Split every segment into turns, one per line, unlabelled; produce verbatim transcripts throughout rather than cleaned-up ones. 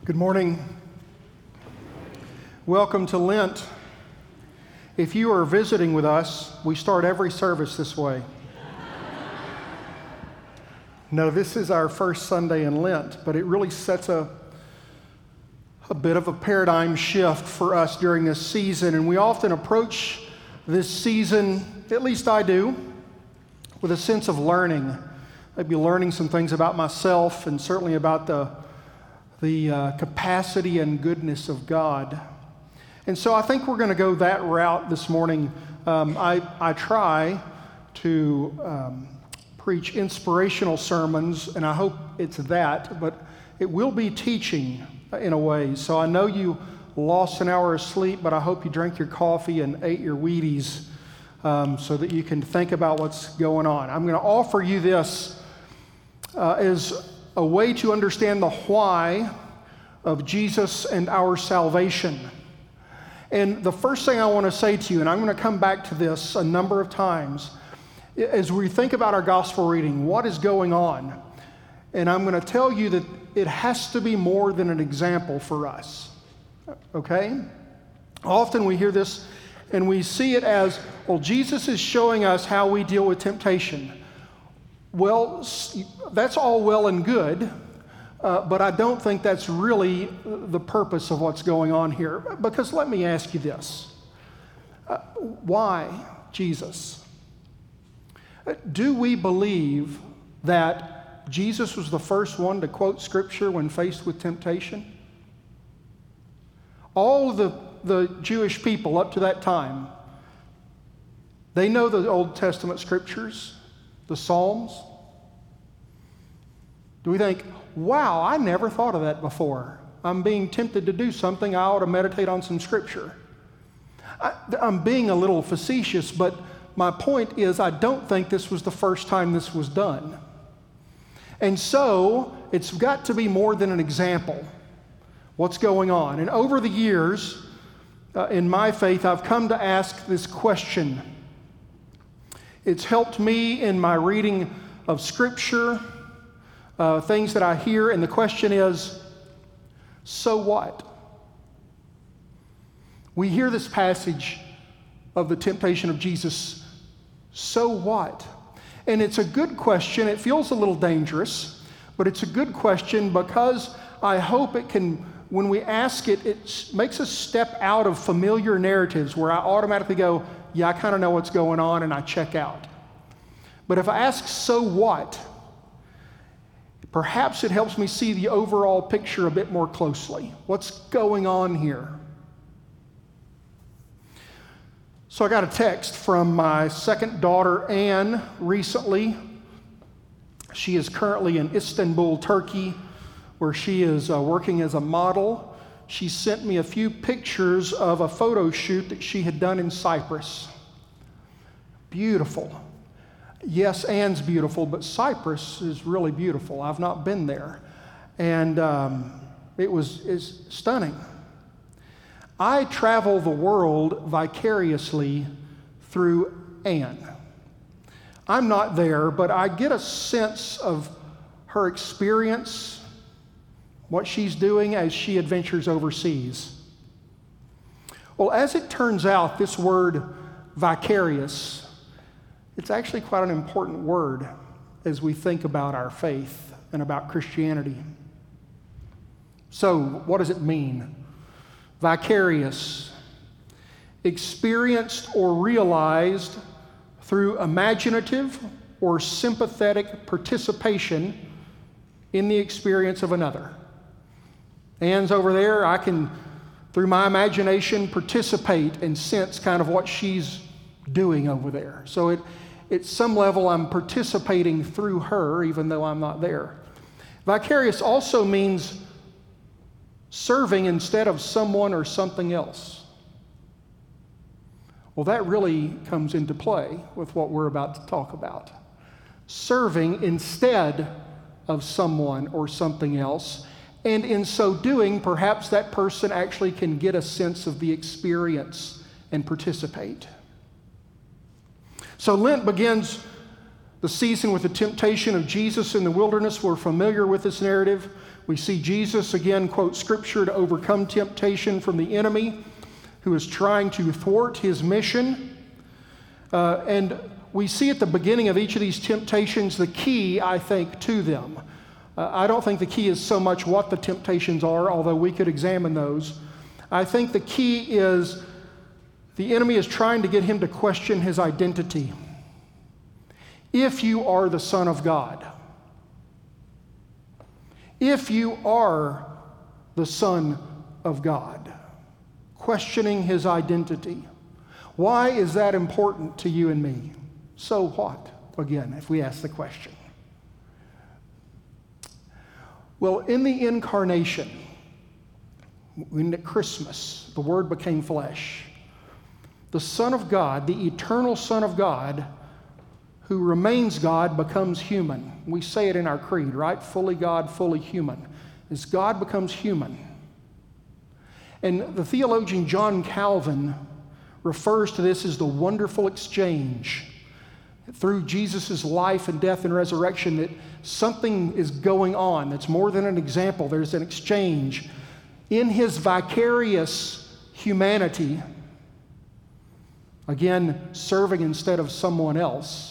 Good morning. Welcome to Lent. If you are visiting with us, we start every service this way. No, this is our first Sunday in Lent, but it really sets a, a bit of a paradigm shift for us during this season. And we often approach this season, at least I do, with a sense of learning. Maybe learning some things about myself and certainly about the the uh, capacity and goodness of God. And so I think we're going to go that route this morning. Um, I, I try to um, preach inspirational sermons, and I hope it's that, but it will be teaching in a way. So I know you lost an hour of sleep, but I hope you drank your coffee and ate your Wheaties um, so that you can think about what's going on. I'm going to offer you this uh, as a way to understand the why of Jesus and our salvation. And the first thing I want to say to you, and I'm going to come back to this a number of times, as we think about our gospel reading, what is going on? And I'm going to tell you that it has to be more than an example for us, okay? Often we hear this and we see it as, well, Jesus is showing us how we deal with temptation. Well, that's all well and good, uh, but I don't think that's really the purpose of what's going on here. Because let me ask you this. Uh, why Jesus? Do we believe that Jesus was the first one to quote Scripture when faced with temptation? All the, the Jewish people up to that time, they know the Old Testament Scriptures, the Psalms. Do we think, wow, I never thought of that before. I'm being tempted to do something, I ought to meditate on some Scripture. I, I'm being a little facetious, but my point is I don't think this was the first time this was done. And so it's got to be more than an example. What's going on? And over the years, uh, in my faith, I've come to ask this question. It's helped me in my reading of Scripture, uh, things that I hear, and the question is, so what? We hear this passage of the temptation of Jesus, so what? And it's a good question. It feels a little dangerous, but it's a good question because I hope it can, when we ask it, it makes us step out of familiar narratives where I automatically go, yeah, I kind of know what's going on, and I check out. But if I ask, so what? Perhaps it helps me see the overall picture a bit more closely. What's going on here? So I got a text from my second daughter, Anne, recently. She is currently in Istanbul, Turkey, where she is uh, working as a model. She sent me a few pictures of a photo shoot that she had done in Cyprus. Beautiful. Yes, Anne's beautiful, but Cyprus is really beautiful. I've not been there. And um, it was is stunning. I travel the world vicariously through Anne. I'm not there, but I get a sense of her experience, what she's doing as she adventures overseas. Well, as it turns out, this word vicarious, it's actually quite an important word as we think about our faith and about Christianity. So, what does it mean? Vicarious, experienced or realized through imaginative or sympathetic participation in the experience of another. Anne's over there, I can, through my imagination, participate and sense kind of what she's doing over there. So it, at some level, I'm participating through her, even though I'm not there. Vicarious also means serving instead of someone or something else. Well, that really comes into play with what we're about to talk about. Serving instead of someone or something else, and in so doing, perhaps that person actually can get a sense of the experience and participate. So Lent begins The season with the temptation of Jesus in the wilderness, we're familiar with this narrative. We see Jesus again quote scripture to overcome temptation from the enemy who is trying to thwart his mission. Uh, and we see at the beginning of each of these temptations the key, I think, to them. Uh, I don't think the key is so much what the temptations are, although we could examine those. I think the key is the enemy is trying to get him to question his identity. If you are the Son of God, if you are the Son of God, questioning his identity. Why is that important to you and me? So what? Again, if we ask the question. Well, in the incarnation, in Christmas, the Word became flesh. The Son of God, the eternal Son of God, who remains God, becomes human. We say it in our creed, right? Fully God, fully human. As God becomes human. And the theologian John Calvin refers to this as the wonderful exchange. Through Jesus' life and death and resurrection, that something is going on that's more than an example. There's an exchange. In his vicarious humanity, again, serving instead of someone else,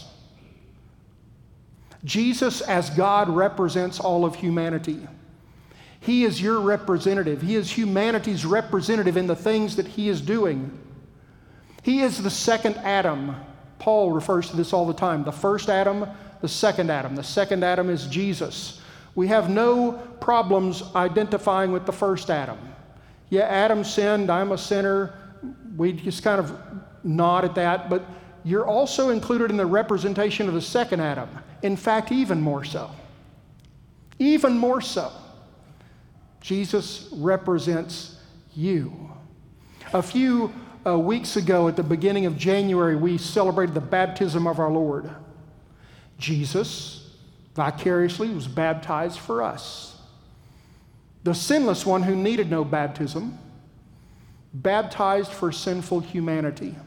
Jesus as God represents all of humanity. He is your representative. He is humanity's representative in the things that he is doing. He is the second Adam. Paul refers to this all the time. The first Adam, the second Adam. The second Adam is Jesus. We have no problems identifying with the first Adam. Yeah, Adam sinned, I'm a sinner. We just kind of nod at that, but you're also included in the representation of the second Adam. In fact, even more so. Even more so. Jesus represents you. A few uh, weeks ago, at the beginning of January, we celebrated the baptism of our Lord. Jesus vicariously was baptized for us. The sinless one who needed no baptism, baptized for sinful humanity.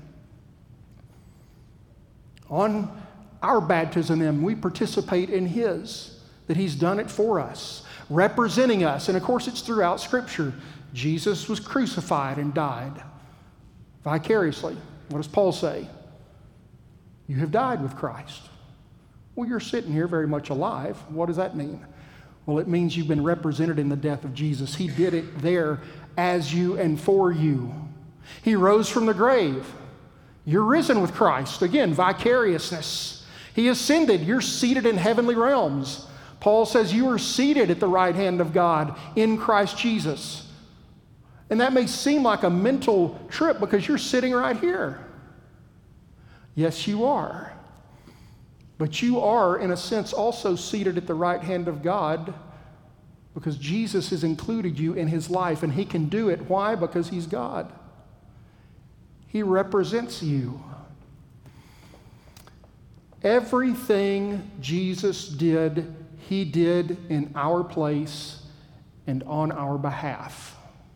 On our baptism, then, we participate in his, that he's done it for us, representing us. And of course, it's throughout Scripture. Jesus was crucified and died vicariously. What does Paul say? You have died with Christ. Well, you're sitting here very much alive. What does that mean? Well, it means you've been represented in the death of Jesus. He did it there as you and for you. He rose from the grave. You're risen with Christ. Again, vicariousness. He ascended. You're seated in heavenly realms. Paul says you are seated at the right hand of God in Christ Jesus. And that may seem like a mental trip because you're sitting right here. Yes, you are. But you are, in a sense, also seated at the right hand of God because Jesus has included you in his life, and he can do it. Why? Because he's God. He represents you. Everything Jesus did, he did in our place and on our behalf.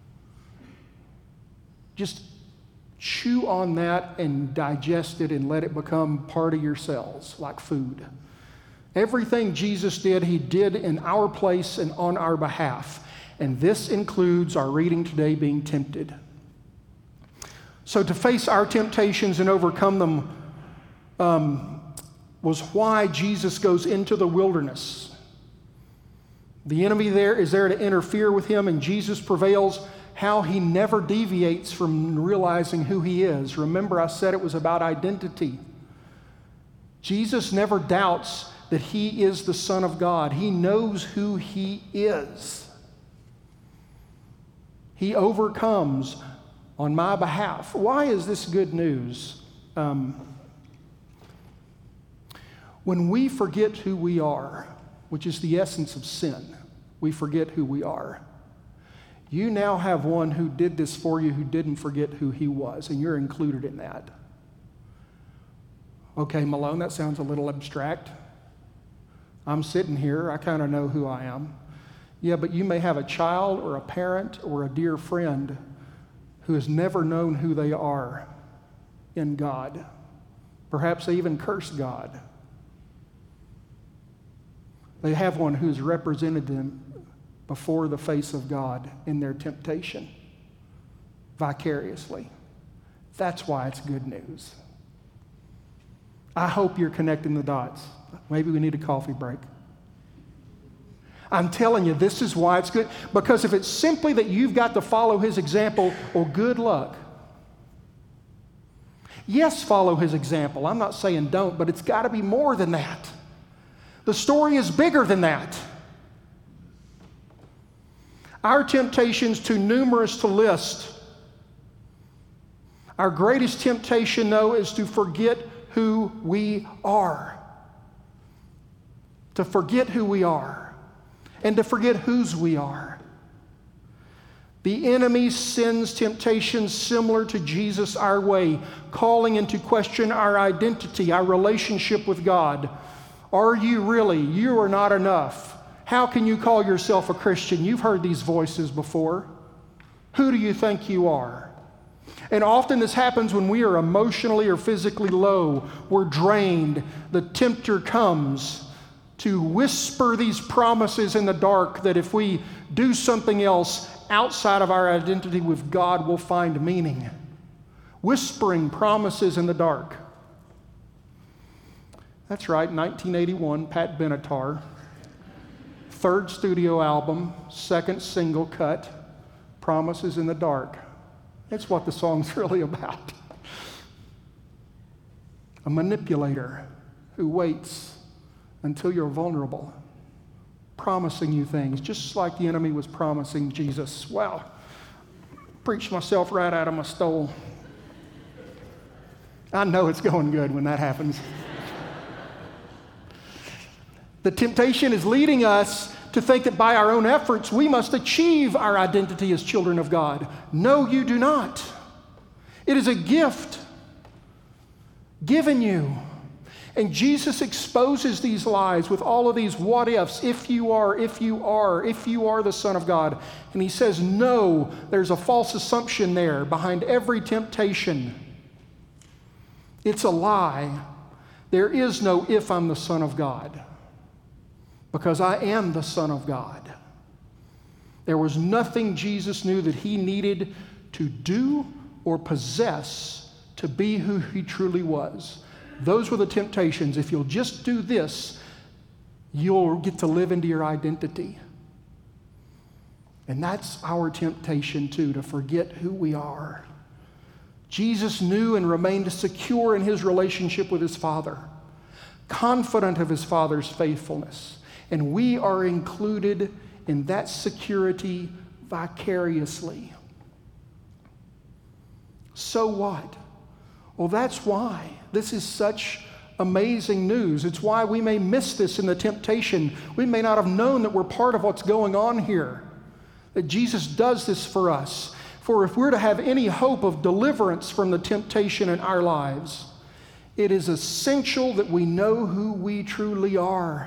Just chew on that and digest it and let it become part of your cells, like food. Everything Jesus did, he did in our place and on our behalf. And this includes our reading today, being tempted. So to face our temptations and overcome them um, was why Jesus goes into the wilderness. The enemy there is there to interfere with him, and Jesus prevails. How he never deviates from realizing who he is. Remember, I said it was about identity. Jesus never doubts that he is the Son of God. He knows who he is. He overcomes on my behalf. Why is this good news? Um, when we forget who we are, which is the essence of sin, we forget who we are. You now have one who did this for you who didn't forget who he was, and you're included in that. Okay, Malone, that sounds a little abstract. I'm sitting here, I kind of know who I am. Yeah, but you may have a child or a parent or a dear friend who has never known who they are in God. Perhaps they even curse God. They have one who's represented them before the face of God in their temptation, vicariously. That's why it's good news. I hope you're connecting the dots. Maybe we need a coffee break. I'm telling you, this is why it's good. Because if it's simply that you've got to follow his example, well, good luck. Yes, follow his example. I'm not saying don't, but it's got to be more than that. The story is bigger than that. Our temptation's too numerous to list. Our greatest temptation, though, is to forget who we are. To forget who we are. And to forget whose we are. The enemy sends temptations similar to Jesus our way, calling into question our identity, our relationship with God. Are you really? You are not enough. How can you call yourself a Christian? You've heard these voices before. Who do you think you are? And often this happens when we are emotionally or physically low. We're drained. The tempter comes to whisper these promises in the dark that if we do something else outside of our identity with God, we'll find meaning. Whispering promises in the dark. That's right, nineteen eighty-one, Pat Benatar. Third studio album, second single cut, Promises in the Dark. That's what the song's really about. A manipulator who waits until you're vulnerable, promising you things, just like the enemy was promising Jesus. Wow, preached myself right out of my stole. I know it's going good when that happens. The temptation is leading us to think that by our own efforts we must achieve our identity as children of God. No, you do not. It is a gift given you. And Jesus exposes these lies with all of these what ifs. If you are, if you are, if you are the Son of God. And he says, no, there's a false assumption there behind every temptation. It's a lie. There is no if I'm the Son of God. Because I am the Son of God. There was nothing Jesus knew that he needed to do or possess to be who he truly was. Those were the temptations. If you'll just do this, you'll get to live into your identity. And that's our temptation too, to forget who we are. Jesus knew and remained secure in his relationship with his Father, confident of his Father's faithfulness. And we are included in that security vicariously. So what? Well, that's why this is such amazing news. It's why we may miss this in the temptation. We may not have known that we're part of what's going on here, that Jesus does this for us. For if we're to have any hope of deliverance from the temptation in our lives, it is essential that we know who we truly are.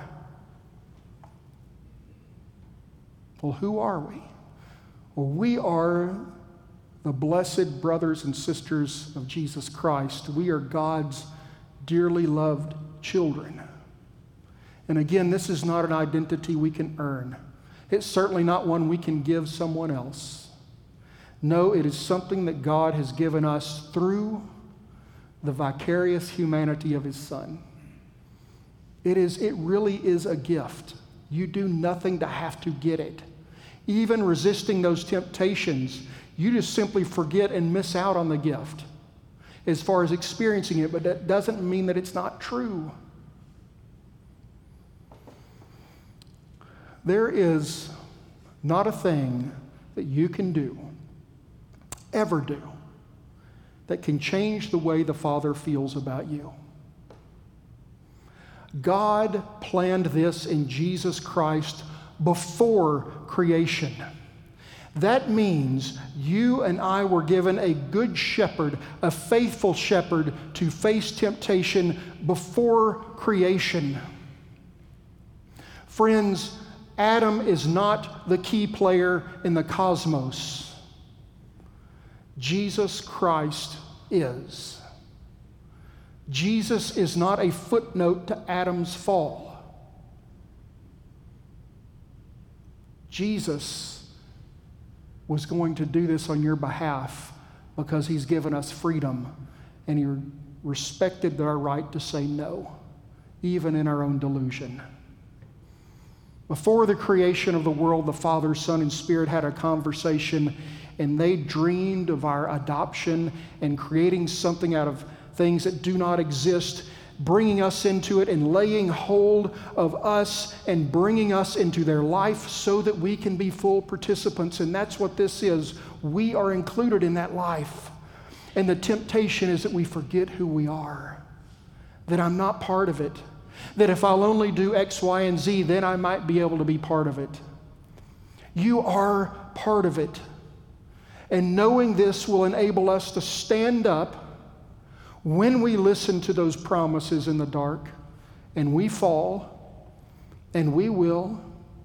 Well, who are we? Well, we are the blessed brothers and sisters of Jesus Christ. We are God's dearly loved children. And again, this is not an identity we can earn. It's certainly not one we can give someone else. No, it is something that God has given us through the vicarious humanity of his Son. It is, it really is a gift. You do nothing to have to get it. Even resisting those temptations, you just simply forget and miss out on the gift as far as experiencing it, but that doesn't mean that it's not true. There is not a thing that you can do, ever do, that can change the way the Father feels about you. God planned this in Jesus Christ before creation. That means you and I were given a good shepherd, a faithful shepherd to face temptation before creation. Friends, Adam is not the key player in the cosmos. Jesus Christ is. Jesus is not a footnote to Adam's fall. Jesus was going to do this on your behalf because he's given us freedom, and he respected our right to say no, even in our own delusion. Before the creation of the world, the Father, Son, and Spirit had a conversation, and they dreamed of our adoption and creating something out of things that do not exist, bringing us into it and laying hold of us and bringing us into their life so that we can be full participants. And that's what this is. We are included in that life. And the temptation is that we forget who we are, that I'm not part of it, that if I'll only do X, Y, and Z, then I might be able to be part of it. You are part of it. And knowing this will enable us to stand up when we listen to those promises in the dark, and we fall, and we will.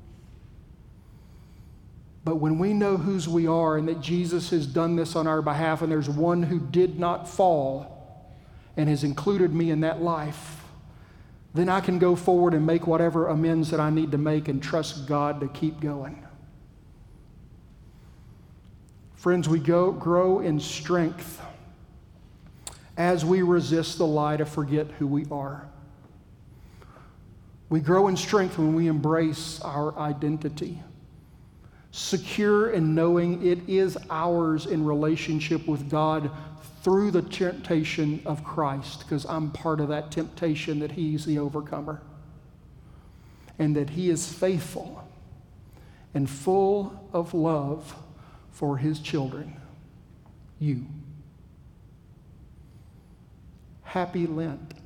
But when we know whose we are and that Jesus has done this on our behalf, and there's one who did not fall and has included me in that life, then I can go forward and make whatever amends that I need to make and trust God to keep going. Friends, we go, grow in strength as we resist the lie to forget who we are. We grow in strength when we embrace our identity, secure in knowing it is ours in relationship with God through the temptation of Christ, because I'm part of that temptation, that he's the overcomer, and that he is faithful and full of love for his children, you. Happy Lent.